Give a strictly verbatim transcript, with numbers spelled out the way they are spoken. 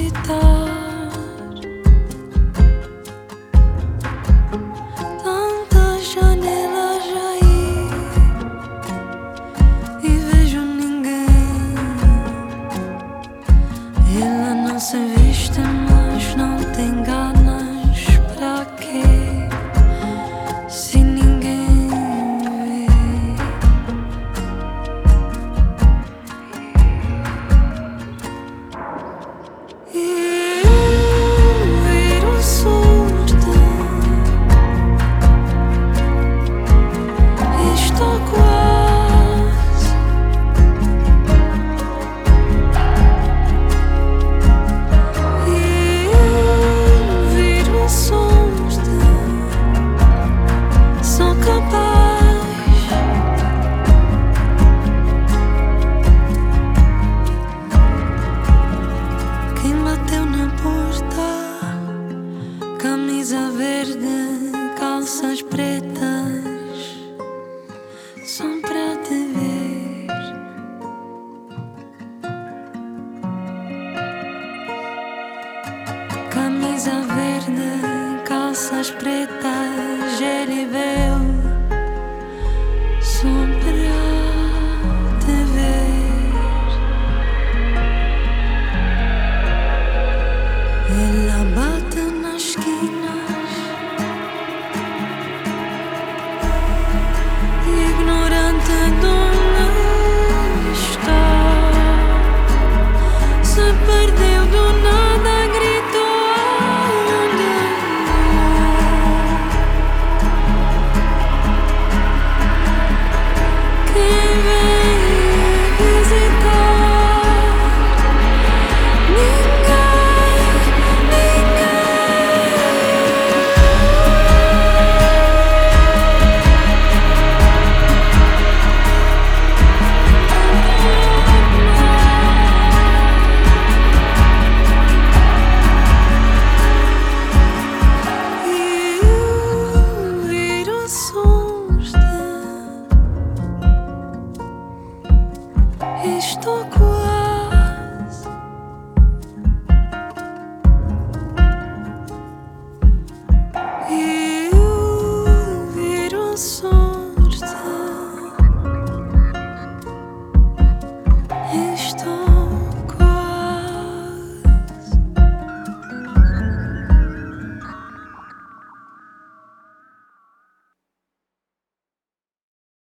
gritar. Tantas janelas aí e vejo ninguém. Ela não se viste, mas não tem ganas. Pra quê? Se ninguém vê. E eu viro surda. Estou quase. E eu viro surda. Sou capaz. Quem bateu na porta? Camisa verde, calças pretas. Só pra te ver. Camisa verde, calças pretas. Ele veio só pra te ver. Ela